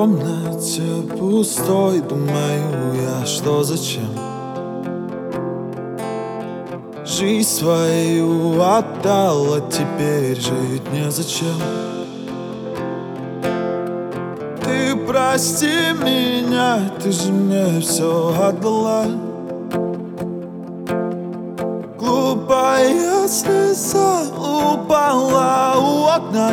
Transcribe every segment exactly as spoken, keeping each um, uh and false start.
комнате пустой, думаю я, что зачем жизнь свою отдал, а теперь жить незачем. Ты прости меня, ты же мне все отдала. Глупая слеза упала у окна.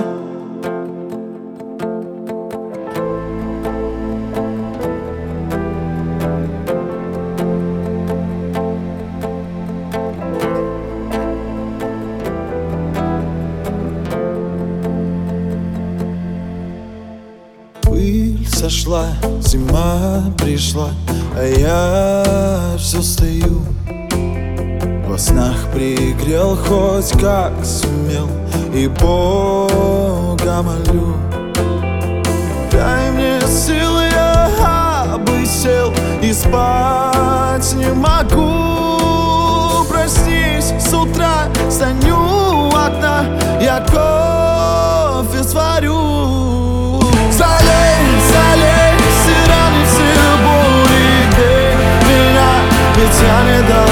Пыль сошла, зима пришла, а я все стою. Во снах пригрел хоть как сумел, и Бога молю. Дай мне силы, я бы сел и спать не могу. Проснись с утра, стань у окна, я кофе сварю. Залей, залей, все раны, все боли, бей меня, ведь я не дал.